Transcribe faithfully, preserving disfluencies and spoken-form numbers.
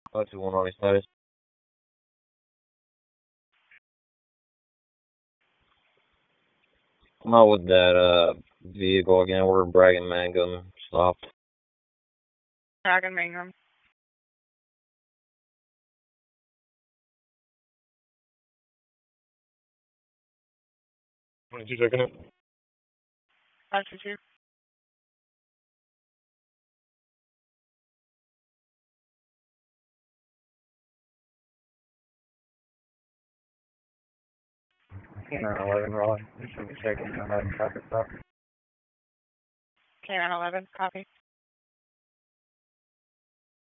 five two one Army status. I'm out with that uh vehicle again. We're bragging Mangum stopped. Bragging Mangum. twenty-two checking it. five two two. K nine eleven, Raleigh. Checking on that traffic stop. K nine eleven, copy.